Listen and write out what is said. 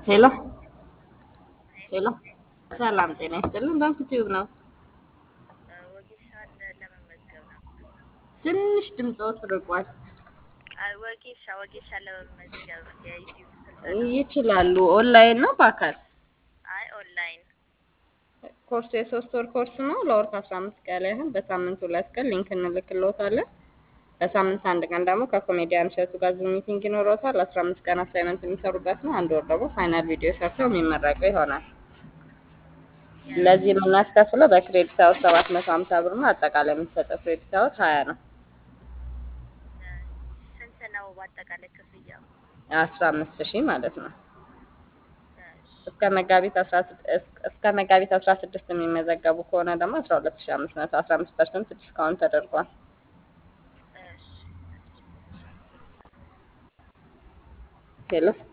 ሄሎ ሄሎ፣ ሰላም ጤና ይስጥልን። ባንክ ቲዩብ ነው። ወጌሻን ለመመዝገብ ነበር። ትንሽ ድምፆት ርቋል። ወጌሻን ለመመዝገብ የዩቲዩብ ስልጠና። ይችላሉ። ኦንላይን ነው በአካል? አይ ኦንላይን። ኮርሱ የ3 ወር ኮርስ ነው። ለወር ከ15 ቀን ያህል በሳምንት 2 ቀን ሊንክ እንልክልዎታለን። በሳምንት 1 ቀን ደግሞ ከኮሜዲያን እሸቱ ጋር ዙም ሚቲንግ ይኖረዎታል። 15 ቀን አሳይመንት የሚሰሩበት ነው። 1 ወር ደግሞ ፋይናል ቪዲዮ ሰርተው የሚመረቁ ይሆናል። ለዚህ የምናስከፍለው በክሬዲት አወር 750 ብር ነው። አጠቃላይ የምንሰጠው ክሬዲት አወር 20 ነው። ስንት ነው በአጠቃላይ ክፍያው? 15,000 ማለት ነው። እሺ፣ እስከ መጋቢት 16 የሚመዘገቡ ከሆነ ደግሞ 12,500 15% ዲስካውንት ተደርጓል። እሺ፣ እሺ። ሄሎ